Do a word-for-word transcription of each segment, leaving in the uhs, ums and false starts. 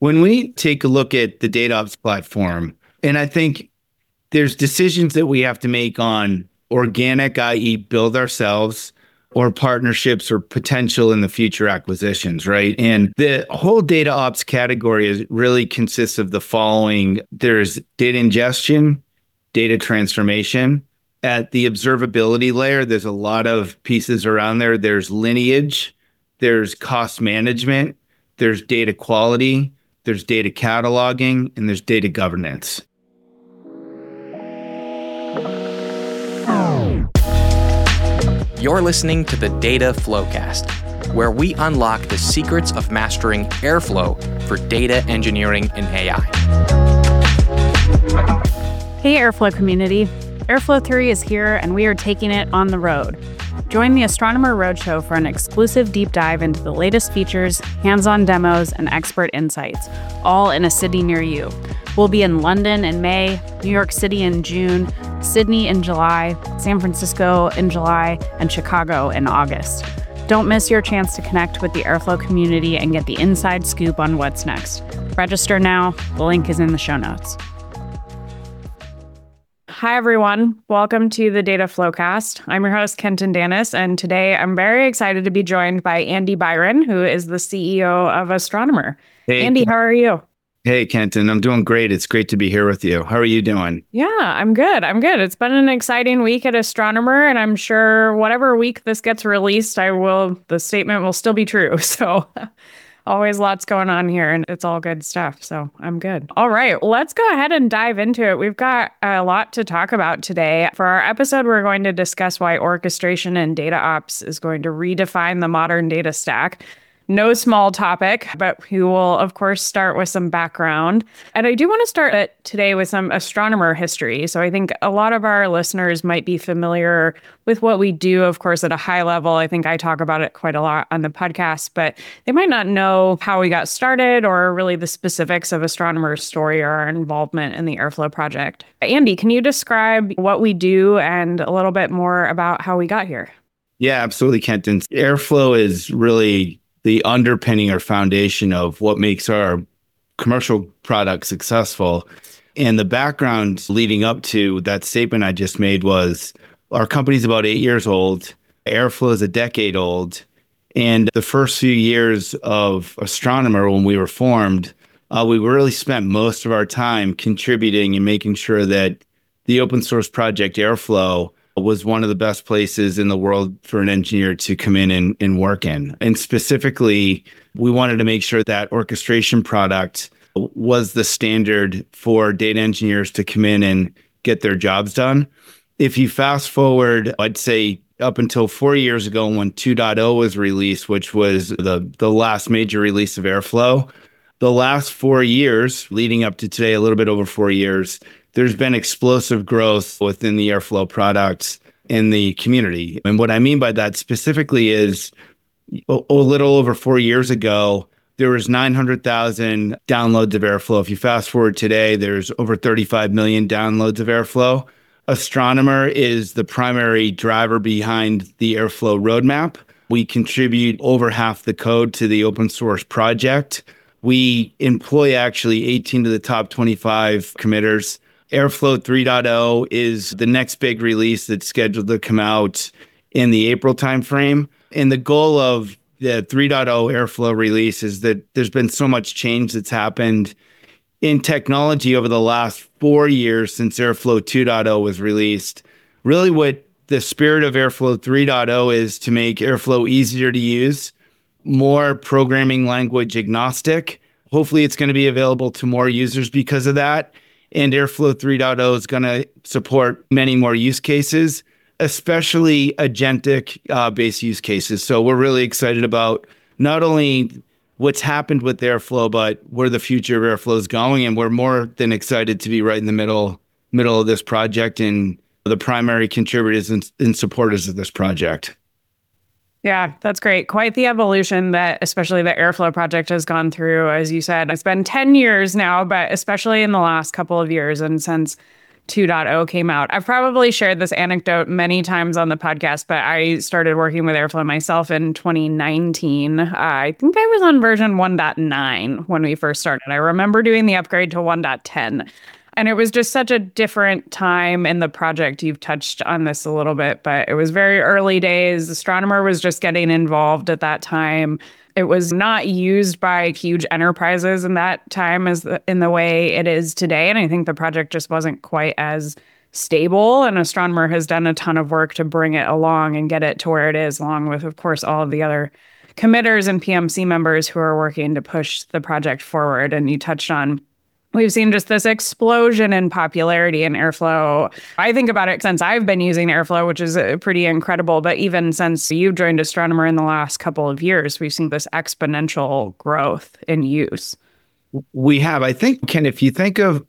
When we take a look at the DataOps platform, and I think there's decisions that we have to make on organic, that is build ourselves, or partnerships or potential in the future acquisitions, right? And the whole data ops category is really consists of the following. There's data ingestion, data transformation. At the observability layer, there's a lot of pieces around there. There's lineage, there's cost management, there's data quality, there's data cataloging, and there's data governance. You're listening to the Data Flowcast, where we unlock the secrets of mastering Airflow for data engineering and A I. Hey Airflow community, Airflow Theory is here and we are taking it on the road. Join the Astronomer Roadshow for an exclusive deep dive into the latest features, hands-on demos, and expert insights, all in a city near you. We'll be in London in May, New York City in June, Sydney in July, San Francisco in July, and Chicago in August. Don't miss your chance to connect with the Airflow community and get the inside scoop on what's next. Register now. The link is in the show notes. Hi, everyone. Welcome to the Data Flowcast. I'm your host, Kenton Danis, and today I'm very excited to be joined by Andy Byron, who is the C E O of Astronomer. Hey, Andy, how are you? Hey, Kenton. I'm doing great. It's great to be here with you. How are you doing? Yeah, I'm good. I'm good. It's been an exciting week at Astronomer, and I'm sure whatever week this gets released, I will. The statement will still be true. So always lots going on here, and it's all good stuff. So I'm good. All right, let's go ahead and dive into it. We've got a lot to talk about today. For our episode, we're going to discuss why orchestration and data ops is going to redefine the modern data stack. No small topic, but we will, of course, start with some background. And I do want to start it today with some astronomer history. So I think a lot of our listeners might be familiar with what we do, of course, at a high level. I think I talk about it quite a lot on the podcast, but they might not know how we got started or really the specifics of Astronomer's story or our involvement in the Airflow project. Andy, can you describe what we do and a little bit more about how we got here? Yeah, absolutely, Kenton. Airflow is really the underpinning or foundation of what makes our commercial product successful. And the background leading up to that statement I just made was our company's about eight years old. Airflow is a decade old. And the first few years of Astronomer, when we were formed, uh, we really spent most of our time contributing and making sure that the open source project Airflow was one of the best places in the world for an engineer to come in and, and work in. And specifically, we wanted to make sure that orchestration product was the standard for data engineers to come in and get their jobs done. If you fast forward, I'd say up until four years ago when two point oh was released, which was the, the last major release of Airflow, the last four years leading up to today, a little bit over four years, there's been explosive growth within the Airflow products in the community. And what I mean by that specifically is a, a little over four years ago, there was nine hundred thousand downloads of Airflow. If you fast forward today, there's over thirty-five million downloads of Airflow. Astronomer is the primary driver behind the Airflow roadmap. We contribute over half the code to the open source project. We employ actually eighteen of the top twenty-five committers. Airflow three point oh is the next big release that's scheduled to come out in the April timeframe. And the goal of the three point oh Airflow release is that there's been so much change that's happened in technology over the last four years since Airflow two point oh was released. Really what the spirit of Airflow three point oh is to make Airflow easier to use, more programming language agnostic. Hopefully it's going to be available to more users because of that. And Airflow three point oh is going to support many more use cases, especially agentic-based uh, use cases. So we're really excited about not only what's happened with Airflow, but where the future of Airflow is going. And we're more than excited to be right in the middle middle of this project and the primary contributors and, and supporters of this project. Yeah, that's great. Quite the evolution that especially the Airflow project has gone through. As you said, it's been ten years now, but especially in the last couple of years and since two point oh came out. I've probably shared this anecdote many times on the podcast, but I started working with Airflow myself in twenty nineteen. Uh, I think I was on version one point nine when we first started. I remember doing the upgrade to one point ten. And it was just such a different time in the project. You've touched on this a little bit, but it was very early days. Astronomer was just getting involved at that time. It was not used by huge enterprises in that time as the, in the way it is today. And I think the project just wasn't quite as stable. And Astronomer has done a ton of work to bring it along and get it to where it is, along with, of course, all of the other committers and P M C members who are working to push the project forward. And you touched on we've seen just this explosion in popularity in Airflow. I think about it since I've been using Airflow, which is pretty incredible. But even since you've joined Astronomer in the last couple of years, we've seen this exponential growth in use. We have. I think, Ken, if you think of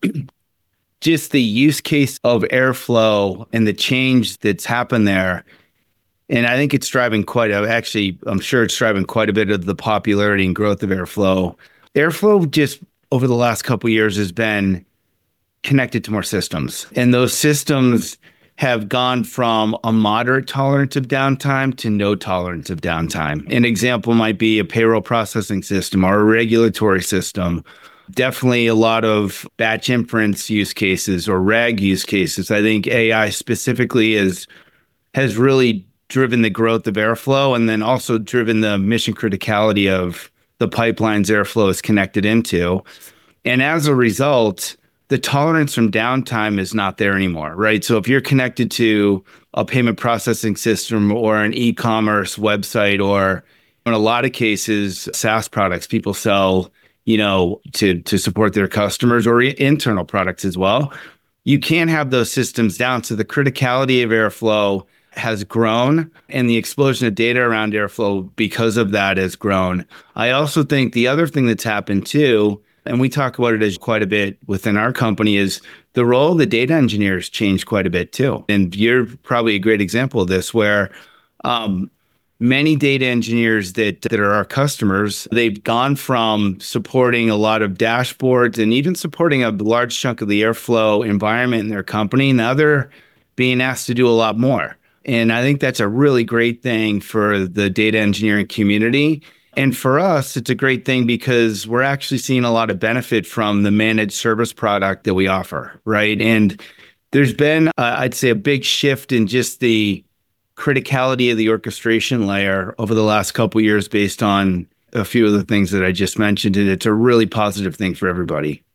just the use case of Airflow and the change that's happened there, and I think it's driving quite a, actually, I'm sure it's driving quite a bit of the popularity and growth of Airflow. Airflow just over the last couple of years has been connected to more systems. And those systems have gone from a moderate tolerance of downtime to no tolerance of downtime. An example might be a payroll processing system or a regulatory system. Definitely a lot of batch inference use cases or RAG use cases. I think A I specifically is, has really driven the growth of Airflow and then also driven the mission criticality of the pipelines Airflow is connected into. And as a result, the tolerance from downtime is not there anymore, right? So if you're connected to a payment processing system or an e-commerce website, or in a lot of cases, SaaS products people sell, you know, to, to support their customers or internal products as well, you can't have those systems down. So the criticality of Airflow has grown, and the explosion of data around Airflow because of that has grown. I also think the other thing that's happened too, and we talk about it as quite a bit within our company, is the role of the data engineers changed quite a bit too. And you're probably a great example of this, where um, many data engineers that, that are our customers, they've gone from supporting a lot of dashboards and even supporting a large chunk of the Airflow environment in their company. Now they're being asked to do a lot more. And I think that's a really great thing for the data engineering community. And for us, it's a great thing because we're actually seeing a lot of benefit from the managed service product that we offer, right? And there's been, uh, I'd say, a big shift in just the criticality of the orchestration layer over the last couple of years based on a few of the things that I just mentioned. And it's a really positive thing for everybody.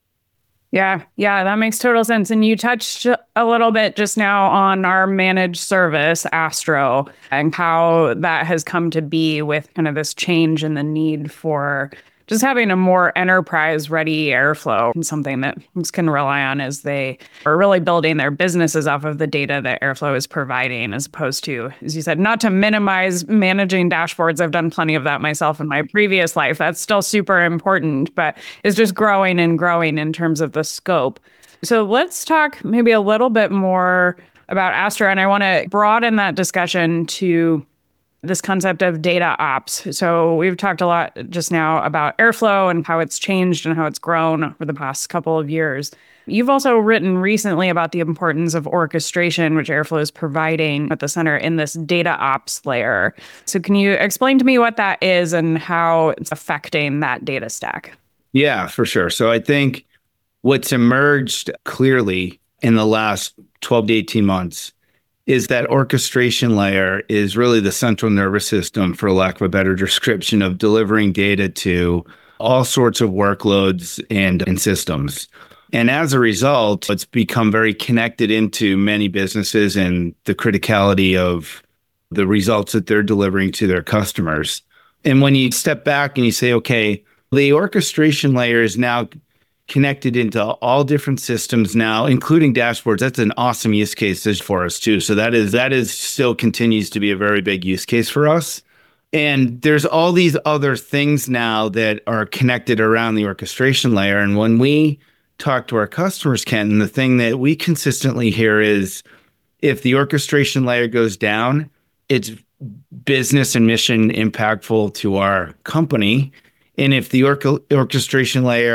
Yeah, yeah, that makes total sense. And you touched a little bit just now on our managed service, Astro, and how that has come to be with kind of this change in the need for just having a more enterprise-ready Airflow, and something that folks can rely on as they are really building their businesses off of the data that Airflow is providing, as opposed to, as you said, not to minimize managing dashboards. I've done plenty of that myself in my previous life. That's still super important, but it's just growing and growing in terms of the scope. So let's talk maybe a little bit more about Astro, and I want to broaden that discussion to this concept of data ops. So we've talked a lot just now about Airflow and how it's changed and how it's grown over the past couple of years. You've also written recently about the importance of orchestration, which Airflow is providing at the center in this data ops layer. So can you explain to me what that is and how it's affecting that data stack? Yeah, for sure. So I think what's emerged clearly in the last twelve to eighteen months is that orchestration layer is really the central nervous system, for lack of a better description, of delivering data to all sorts of workloads and, and systems. And as a result, it's become very connected into many businesses and the criticality of the results that they're delivering to their customers. And when you step back and you say, okay, the orchestration layer is now connected into all different systems now, including dashboards. That's an awesome use case for us too. So that is that is still continues to be a very big use case for us. And there's all these other things now that are connected around the orchestration layer. And when we talk to our customers, Ken, the thing that we consistently hear is, if the orchestration layer goes down, it's business and mission impactful to our company. And if the or- orchestration layer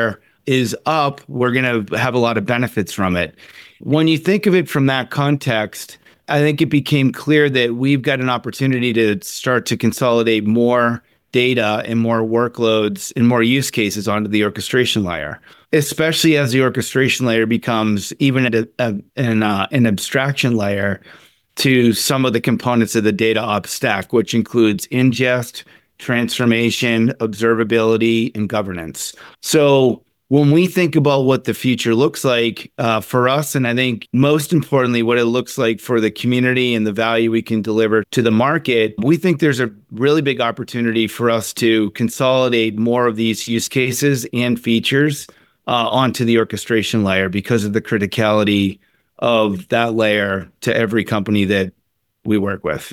is up, we're going to have a lot of benefits from it. When you think of it from that context, I think it became clear that we've got an opportunity to start to consolidate more data and more workloads and more use cases onto the orchestration layer, especially as the orchestration layer becomes even a, a, an, uh, an abstraction layer to some of the components of the data ops stack, which includes ingest, transformation, observability, and governance. So when we think about what the future looks like uh, for us, and I think most importantly, what it looks like for the community and the value we can deliver to the market, we think there's a really big opportunity for us to consolidate more of these use cases and features uh, onto the orchestration layer because of the criticality of that layer to every company that we work with.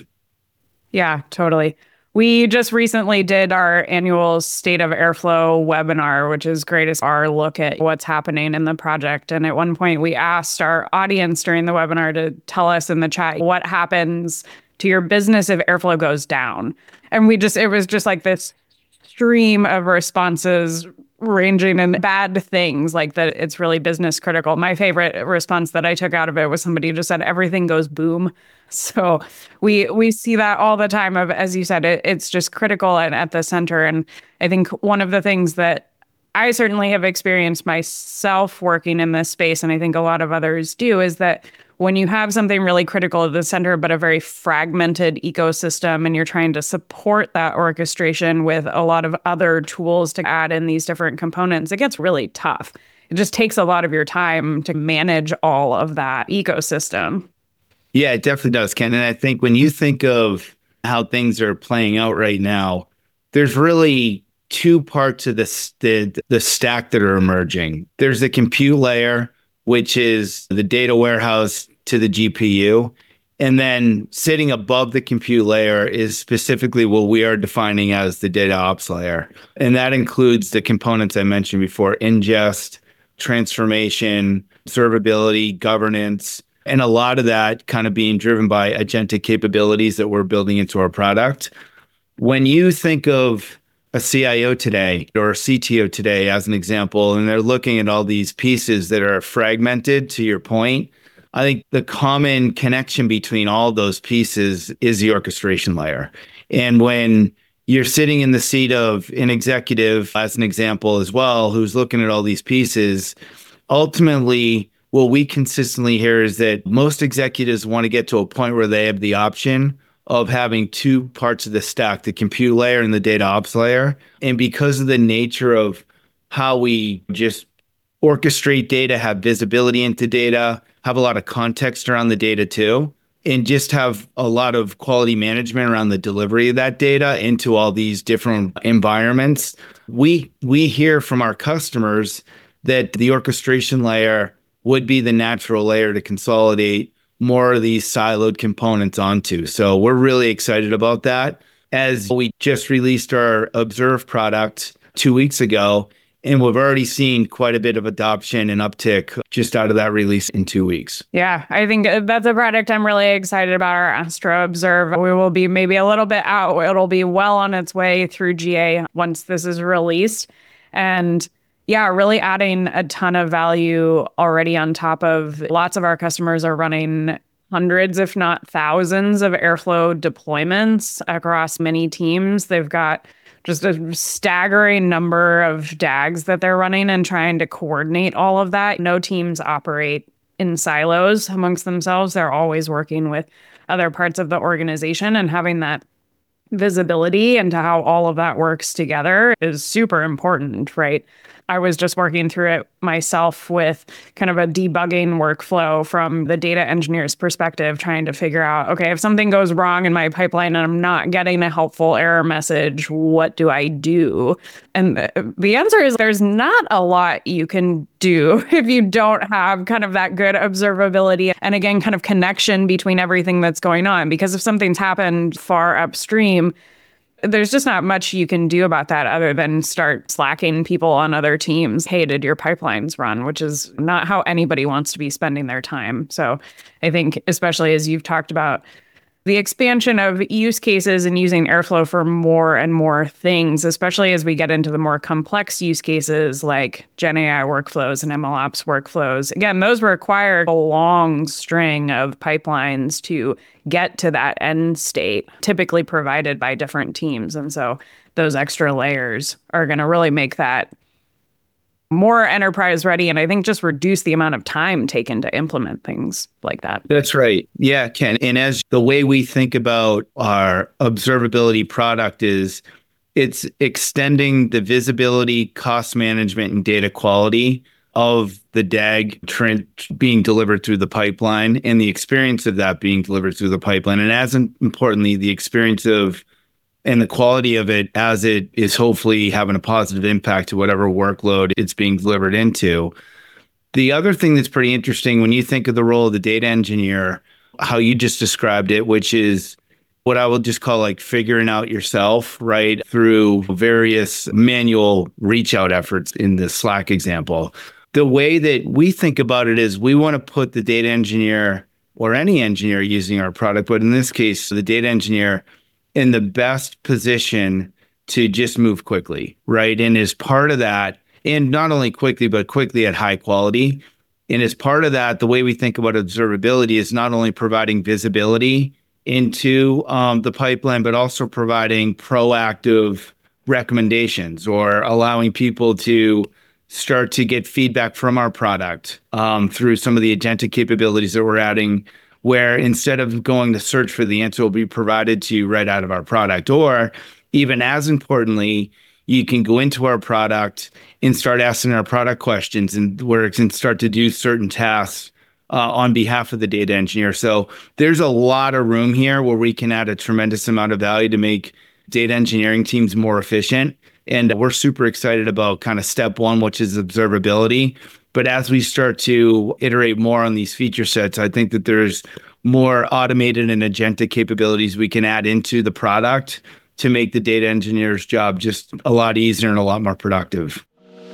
Yeah, totally. We just recently did our annual State of Airflow webinar, which is great as our look at what's happening in the project. And at one point, we asked our audience during the webinar to tell us in the chat what happens to your business if Airflow goes down. And we just, it was just like this stream of responses ranging in bad things, like that it's really business critical. My favorite response that I took out of it was somebody just said, everything goes boom. So we we see that all the time of, as you said, it, it's just critical and at the center. And I think one of the things that I certainly have experienced myself working in this space, and I think a lot of others do, is that when you have something really critical at the center, but a very fragmented ecosystem, and you're trying to support that orchestration with a lot of other tools to add in these different components, it gets really tough. It just takes a lot of your time to manage all of that ecosystem. Yeah, it definitely does, Ken. And I think when you think of how things are playing out right now, there's really two parts of the, the, the stack that are emerging. There's the compute layer, which is the data warehouse to the G P U. And then sitting above the compute layer is specifically what we are defining as the data ops layer. And that includes the components I mentioned before: ingest, transformation, observability, governance, and a lot of that kind of being driven by agentic capabilities that we're building into our product. When you think of a C I O today or a C T O today, as an example, and they're looking at all these pieces that are fragmented, to your point, I think the common connection between all those pieces is the orchestration layer. And when you're sitting in the seat of an executive, as an example as well, who's looking at all these pieces, ultimately, what we consistently hear is that most executives want to get to a point where they have the option of having two parts of the stack, the compute layer and the data ops layer. And because of the nature of how we just orchestrate data, have visibility into data, have a lot of context around the data too, and just have a lot of quality management around the delivery of that data into all these different environments, we we hear from our customers that the orchestration layer would be the natural layer to consolidate more of these siloed components onto. So we're really excited about that. As we just released our Observe product two weeks ago, and we've already seen quite a bit of adoption and uptick just out of that release in two weeks. Yeah, I think that's a product I'm really excited about, our Astro Observe. We will be maybe a little bit out. It'll be well on its way through G A once this is released. And yeah, really adding a ton of value already on top of, lots of our customers are running hundreds, if not thousands, of Airflow deployments across many teams. They've got just a staggering number of D A Gs that they're running and trying to coordinate all of that. No teams operate in silos amongst themselves. They're always working with other parts of the organization, and having that visibility into how all of that works together is super important, right? I was just working through it myself with kind of a debugging workflow from the data engineer's perspective, trying to figure out, okay, if something goes wrong in my pipeline and I'm not getting a helpful error message, what do I do? And the, the answer is there's not a lot you can do if you don't have kind of that good observability and, again, kind of connection between everything that's going on. Because if something's happened far upstream, there's just not much you can do about that other than start slacking people on other teams. Hey, did your pipelines run? Which is not how anybody wants to be spending their time. So I think, especially as you've talked about the expansion of use cases and using Airflow for more and more things, especially as we get into the more complex use cases like Gen A I workflows and MLOps workflows. Again, those require a long string of pipelines to get to that end state, typically provided by different teams. And so those extra layers are going to really make that more enterprise ready, and I think just reduce the amount of time taken to implement things like that. That's right. Yeah, Ken. And as the way we think about our observability product is, it's extending the visibility, cost management, and data quality of the D A G trend being delivered through the pipeline and the experience of that being delivered through the pipeline. And as importantly, the experience of and the quality of it as it is hopefully having a positive impact to whatever workload it's being delivered into. The other thing that's pretty interesting when you think of the role of the data engineer, how you just described it, which is what I will just call like figuring out yourself, right? Through various manual reach out efforts in the Slack example. The way that we think about it is we want to put the data engineer or any engineer using our product, but in this case, the data engineer in the best position to just move quickly, right? And as part of that, and not only quickly, but quickly at high quality. And as part of that, the way we think about observability is not only providing visibility into um, the pipeline, but also providing proactive recommendations or allowing people to start to get feedback from our product um, through some of the agentic capabilities that we're adding, where instead of going to search for the answer, will be provided to you right out of our product. Or even as importantly, you can go into our product and start asking our product questions, and where it can start to do certain tasks uh, on behalf of the data engineer. So there's a lot of room here where we can add a tremendous amount of value to make data engineering teams more efficient. And we're super excited about kind of step one, which is observability. But as we start to iterate more on these feature sets, I think that there's more automated and agentic capabilities we can add into the product to make the data engineer's job just a lot easier and a lot more productive.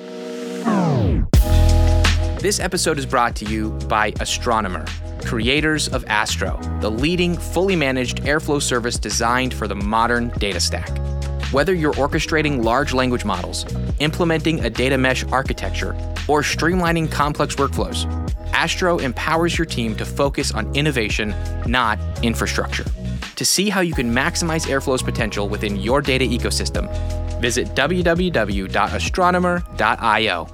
This episode is brought to you by Astronomer, creators of Astro, the leading fully managed Airflow service designed for the modern data stack. Whether you're orchestrating large language models, implementing a data mesh architecture, or streamlining complex workflows, Astro empowers your team to focus on innovation, not infrastructure. To see how you can maximize Airflow's potential within your data ecosystem, visit w w w dot astronomer dot i o.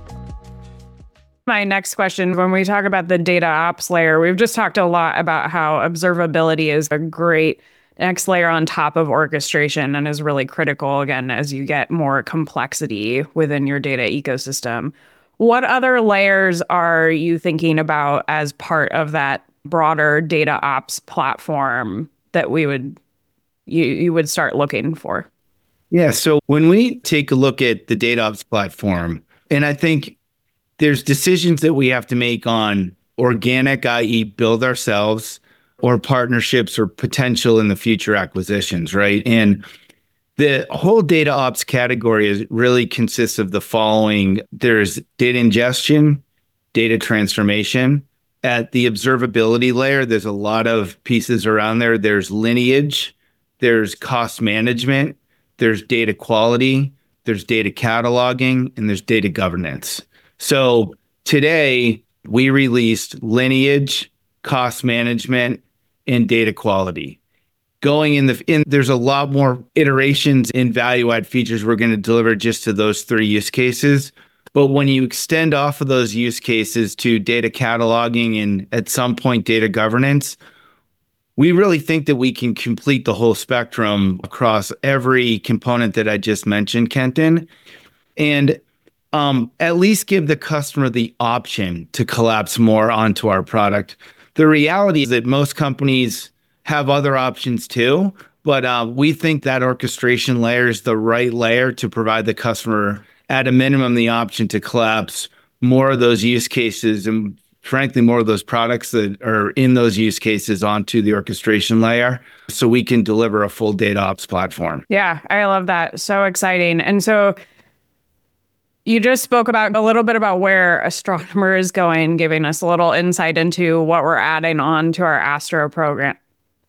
My next question, when we talk about the data ops layer, we've just talked a lot about how observability is a great next layer on top of orchestration and is really critical, again, as you get more complexity within your data ecosystem. What other layers are you thinking about as part of that broader data ops platform that we would you, you would start looking for? Yeah, so when we take a look at the data ops platform, and I think there's decisions that we have to make on organic, that is build ourselves, or partnerships or potential in the future acquisitions, right? And the whole data ops category is really consists of the following. There's data ingestion, data transformation. At the observability layer, there's a lot of pieces around there. There's lineage, there's cost management, there's data quality, there's data cataloging, and there's data governance. So today we released lineage, cost management, and data quality. Going in the in, there's a lot more iterations and value add features we're going to deliver just to those three use cases. But when you extend off of those use cases to data cataloging and at some point data governance, we really think that we can complete the whole spectrum across every component that I just mentioned, Kenton, and um, at least give the customer the option to collapse more onto our product. The reality is that most companies have other options too, but uh, we think that orchestration layer is the right layer to provide the customer, at a minimum, the option to collapse more of those use cases and, frankly, more of those products that are in those use cases onto the orchestration layer so we can deliver a full data ops platform. Yeah, I love that. So exciting. And so you just spoke about a little bit about where Astronomer is going, giving us a little insight into what we're adding on to our Astro program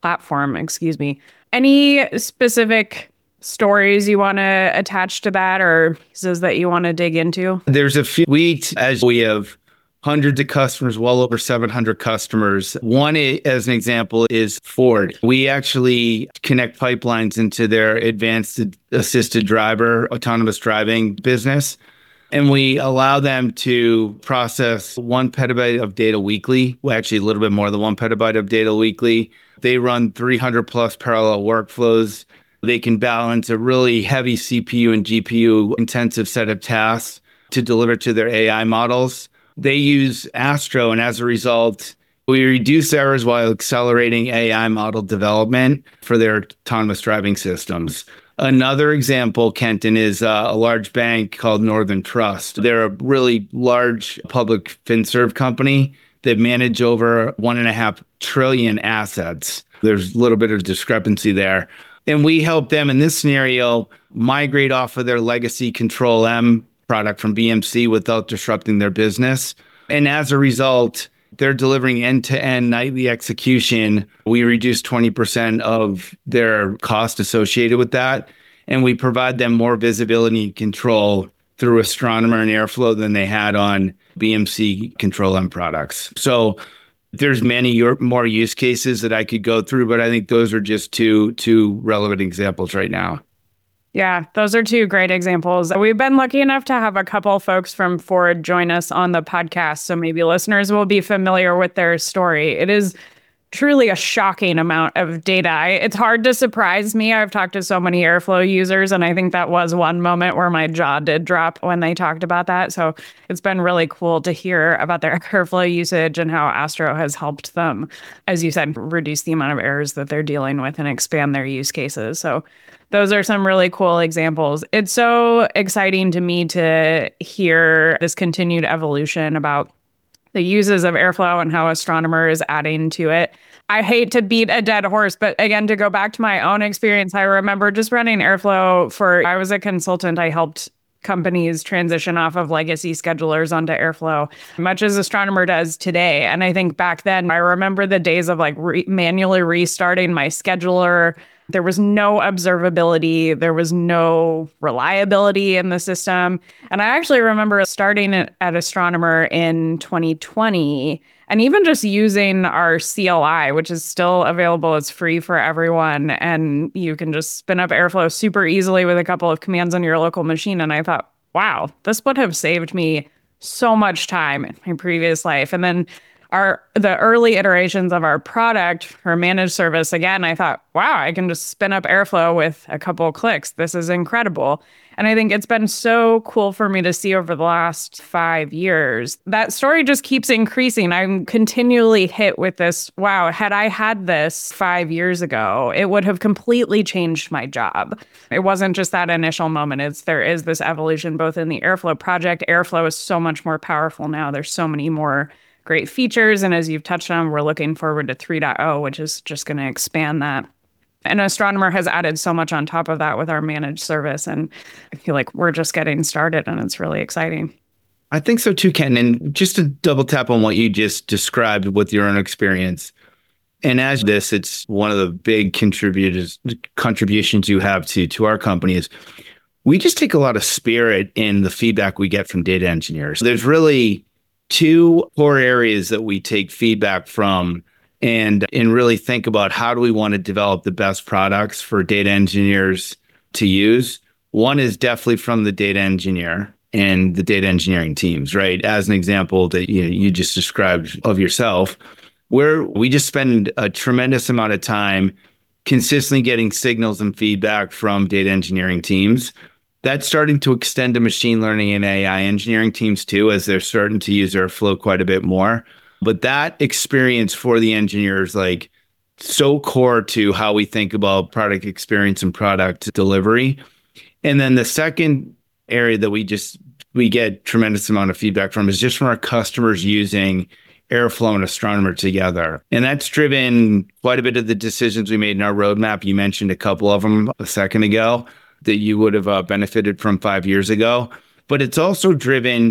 platform, excuse me. Any specific stories you want to attach to that or pieces that you want to dig into? There's a few. We, as we have hundreds of customers, well over seven hundred customers. One, as an example, is Ford. We actually connect pipelines into their advanced assisted driver, autonomous driving business. And we allow them to process one petabyte of data weekly. Well, actually, a little bit more than one petabyte of data weekly. They run three hundred plus parallel workflows. They can balance a really heavy C P U and G P U intensive set of tasks to deliver to their A I models. They use Astro, and as a result, we reduce errors while accelerating A I model development for their autonomous driving systems. Another example, Kenton, is uh, a large bank called Northern Trust. They're a really large public FinServ company that manage over one and a half trillion assets. There's a little bit of discrepancy there. And we help them in this scenario migrate off of their legacy Control M product from B M C without disrupting their business. And as a result, they're delivering end-to-end nightly execution. We reduce twenty percent of their cost associated with that. And we provide them more visibility and control through Astronomer and Airflow than they had on B M C Control M products. So there's many more use cases that I could go through, but I think those are just two, two relevant examples right now. Yeah, those are two great examples. We've been lucky enough to have a couple folks from Ford join us on the podcast, so maybe listeners will be familiar with their story. It is truly a shocking amount of data. I, it's hard to surprise me. I've talked to so many Airflow users, and I think that was one moment where my jaw did drop when they talked about that. So it's been really cool to hear about their Airflow usage and how Astro has helped them, as you said, reduce the amount of errors that they're dealing with and expand their use cases. So those are some really cool examples. It's so exciting to me to hear this continued evolution about the uses of Airflow and how Astronomer is adding to it. I hate to beat a dead horse, but again, to go back to my own experience, I remember just running Airflow for, I was a consultant. I helped companies transition off of legacy schedulers onto Airflow, much as Astronomer does today. And I think back then, I remember the days of like re- manually restarting my scheduler. There was no observability. There was no reliability in the system. And I actually remember starting at, at Astronomer in twenty twenty and even just using our C L I, which is still available. It's free for everyone. And you can just spin up Airflow super easily with a couple of commands on your local machine. And I thought, wow, this would have saved me so much time in my previous life. And then Our the early iterations of our product for managed service, again, I thought, wow, I can just spin up Airflow with a couple of clicks. This is incredible. And I think it's been so cool for me to see over the last five years. That story just keeps increasing. I'm continually hit with this, wow, had I had this five years ago, it would have completely changed my job. It wasn't just that initial moment. It's there is this evolution both in the Airflow project. Airflow is so much more powerful now. There's so many more great features. And as you've touched on, we're looking forward to three point oh, which is just going to expand that. And Astronomer has added so much on top of that with our managed service. And I feel like we're just getting started and it's really exciting. I think so too, Ken. And just to double tap on what you just described with your own experience. And as this, it's one of the big contributors, contributions you have to, to our company is we just take a lot of spirit in the feedback we get from data engineers. There's really two core areas that we take feedback from and, and really think about how do we want to develop the best products for data engineers to use. One is definitely from the data engineer and the data engineering teams, right? As an example that you know, you just described of yourself, where we just spend a tremendous amount of time consistently getting signals and feedback from data engineering teams. That's starting to extend to machine learning and A I engineering teams too, as they're starting to use Airflow quite a bit more. But that experience for the engineers, like so core to how we think about product experience and product delivery. And then the second area that we just, we get tremendous amount of feedback from is just from our customers using Airflow and Astronomer together. And that's driven quite a bit of the decisions we made in our roadmap. You mentioned a couple of them a second ago that you would have uh, benefited from five years ago. But it's also driven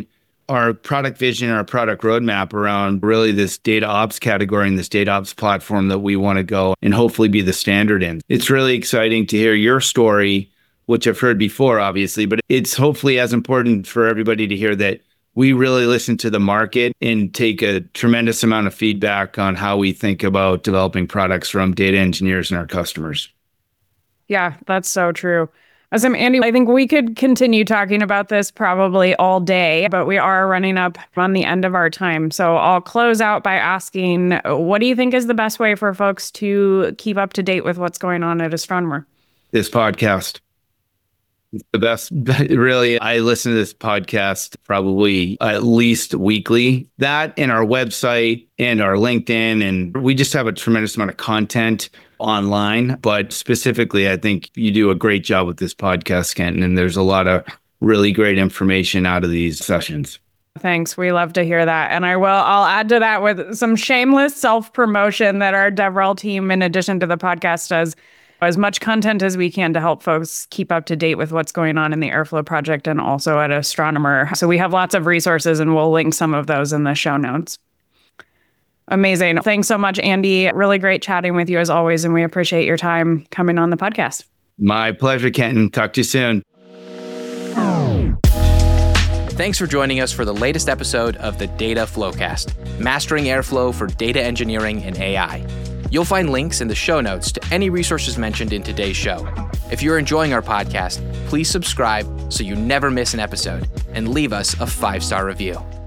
our product vision, our product roadmap around really this data ops category and this data ops platform that we want to go and hopefully be the standard in. It's really exciting to hear your story, which I've heard before, obviously, but it's hopefully as important for everybody to hear that we really listen to the market and take a tremendous amount of feedback on how we think about developing products from data engineers and our customers. Yeah, that's so true. Awesome, Andy, I think we could continue talking about this probably all day, but we are running up on the end of our time. So I'll close out by asking, what do you think is the best way for folks to keep up to date with what's going on at Astronomer? This podcast. It's the best. Really, I listen to this podcast probably at least weekly. That and our website and our LinkedIn, and we just have a tremendous amount of content online. But specifically, I think you do a great job with this podcast, Kenton, and there's a lot of really great information out of these sessions. Thanks. We love to hear that. And I will, I'll add to that with some shameless self-promotion that our DevRel team, in addition to the podcast, does as much content as we can to help folks keep up to date with what's going on in the Airflow project and also at Astronomer. So we have lots of resources and we'll link some of those in the show notes. Amazing. Thanks so much, Andy. Really great chatting with you as always, and we appreciate your time coming on the podcast. My pleasure, Kenton. Talk to you soon. Thanks for joining us for the latest episode of the Data Flowcast, Mastering Airflow for Data Engineering and A I. You'll find links in the show notes to any resources mentioned in today's show. If you're enjoying our podcast, please subscribe so you never miss an episode and leave us a five-star review.